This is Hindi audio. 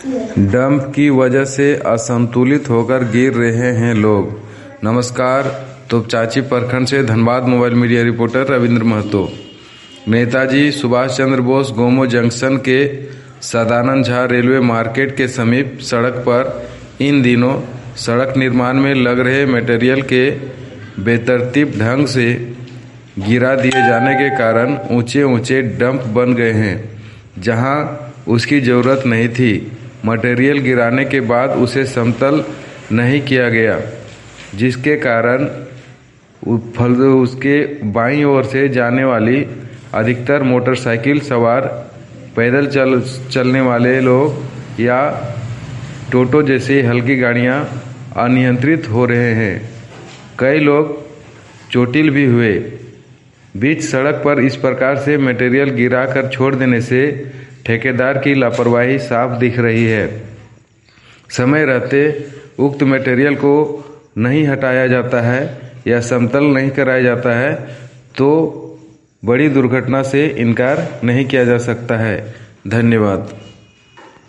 डंप की वजह से असंतुलित होकर गिर रहे हैं लोग। नमस्कार, तोपचांची प्रखंड से Dhanbad mobile media reporter Ravindra Mahto. Netaji Subhash Chandra Bose Gomo junction के सदानंद झा रेलवे मार्केट के समीप सड़क पर इन दिनों सड़क निर्माण में लग रहे मटेरियल के बेतरतीब ढंग से गिरा दिए जाने के कारण ऊंचे ऊंचे डंप बन गए हैं, जहां उसकी ज़रूरत नहीं थी। मटेरियल गिराने के बाद उसे समतल नहीं किया गया, जिसके कारण उसके बाईं ओर से जाने वाली अधिकतर मोटरसाइकिल सवार, पैदल चलने वाले लोग या टोटो जैसी हल्की गाड़ियां अनियंत्रित हो रहे हैं। कई लोग चोटिल भी हुए। बीच सड़क पर इस प्रकार से मटेरियल गिरा कर छोड़ देने से ठेकेदार की लापरवाही साफ दिख रही है। समय रहते उक्त मटेरियल को नहीं हटाया जाता है या समतल नहीं कराया जाता है तो बड़ी दुर्घटना से इनकार नहीं किया जा सकता है। धन्यवाद।